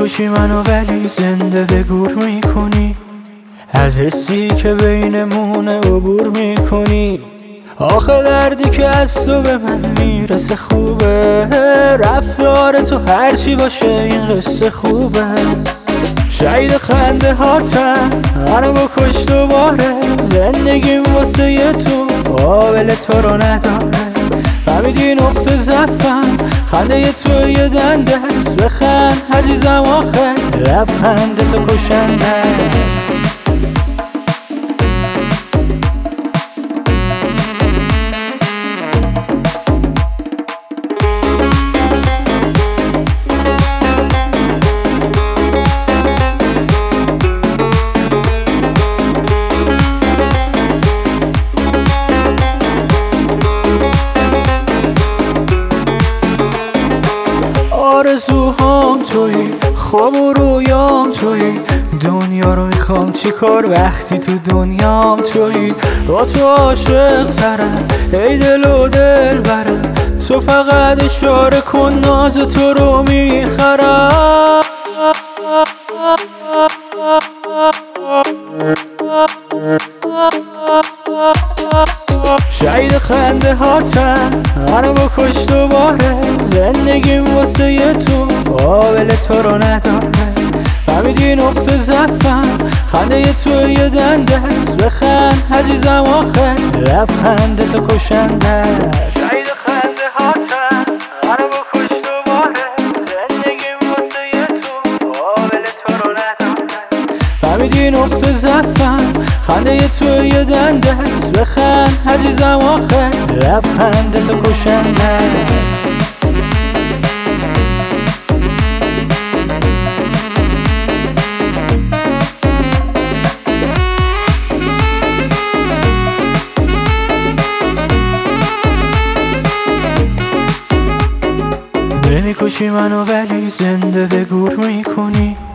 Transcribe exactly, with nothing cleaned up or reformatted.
نمیکشی منو ولی زنده به گور میکنی، از حسی که بینمونه عبور میکنی. آخه دردی که از تو به من میرسه خوبه، رفتار تو هرچی باشه این قصه خوبه. شاید خنده هاتم منو بکش دوباره، زندگیم واسه یه تو قابل تو رو نداره. فهمیدی نقطه ضعفم خنده یه تو یه دنده است، بخند عزیزم آخه لبخند تو کشنده است. آرزوهام تویی، خواب و رویام تویی، دنیا رو میخوام چی کار وقتی تو دنیام تویی. با تو عاشق ترم ای دل و دل برم، تو فقط اشاره کن ناز تو رو میخرم. شاید خنده هاتم منو بکش دوباره، زندگیم واسه یه تو قابل تو رو نداره. فهمیدی نقطه ضعفم خنده یه تو یه دنده است، بخند عزیزم آخه لبخند تو کشنده است. شاید خنده هاتم منو بکش دوباره، زندگیم واسه یه تو قابل تو رو نداره. فهمیدی نقطه ضعفم خنده یه تو یه دنده است، بخند عزیزم آخه لبخند تو کشنده است. نمیکشی منو ولی زنده به گور میکنی،